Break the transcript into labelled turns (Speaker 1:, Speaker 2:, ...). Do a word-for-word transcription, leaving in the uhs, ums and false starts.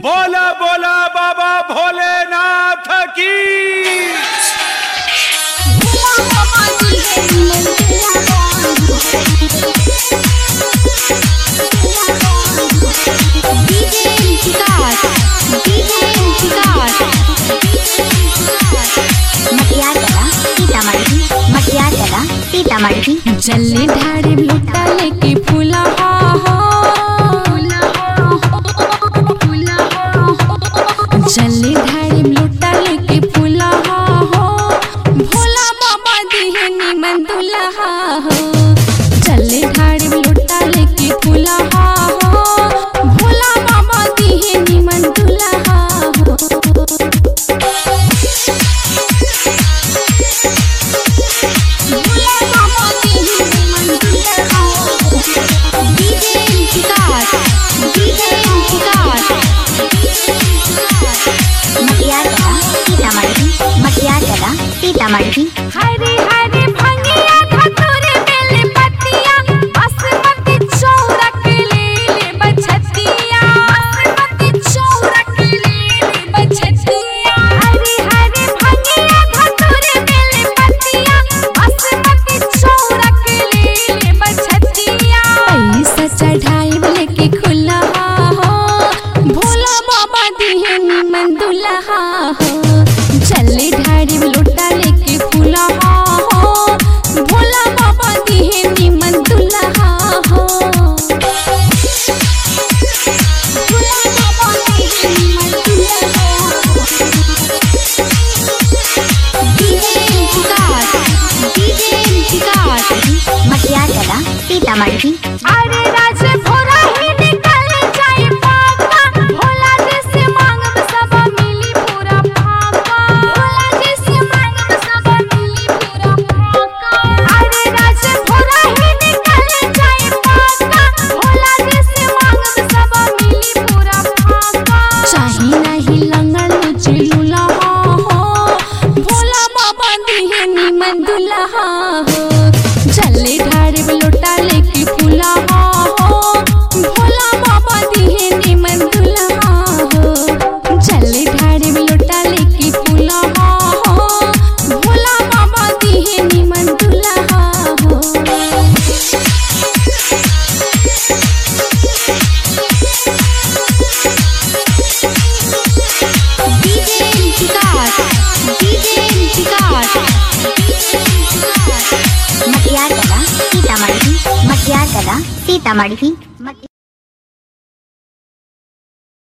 Speaker 1: बोला बोला बाबा भोलेनाथ की।
Speaker 2: जल्ली ढाड़ी लुटा लेके फूला हा जल्ली ढाड़ी लुटा लेके फूला हा हो भोला बाबा दिहे निमन दुल्हा हो। जल्ली ढाड़ी लुटा लेके फूला हा हो भोला बाबा दिहे निमन दुल्हा हो। हरे हरे भंगिया धतूरे बेले पतिया बासमती चौरक ले ले बछतिया बासमती चौरक ले ले बछतिया। हरे हरे भंगिया धतूरे बेले पतिया बासमती चौरक ले ले बछतिया। पैसा चढ़ाई लेके खुला हो भोला बाबा दिहे निमन दुल्हा हो। जल्ली ढाड़ी लुटा लेके फूला हो भोला बाबा दिहे निमन दुल्हा हो। भोला बाबा दिहे निमन दुल्हा हो। DJ Vikas DJ Vikas Matiyagala Sitamarhi. अरे राज भोरा ही निकल जाए पाका भोला जैसे मांगब सब मिली पूरा फाका भोला जैसे मांगब सब मिली पूरा फाका। अरे राज भोरा ही निकल जाए पाका भोला जैसे मांगब सब मिली पूरा फाका। चाही नहीं लंगड़ चिलुला हो भोला बाबा दिहे निमन दुल्हा हो। जल्ली ढाड़ी लुटा लेके फूला हो भोला बाबा दिहे निमन दुल्हा हो। जल्ली ढाड़ी लुटा लेके फूला हो भोला बाबा दिहे निमन दुल्हा हो। DJ Vikas DJ Vikas Matiyagala Sitamarhi Matiyagala Sitamarhi.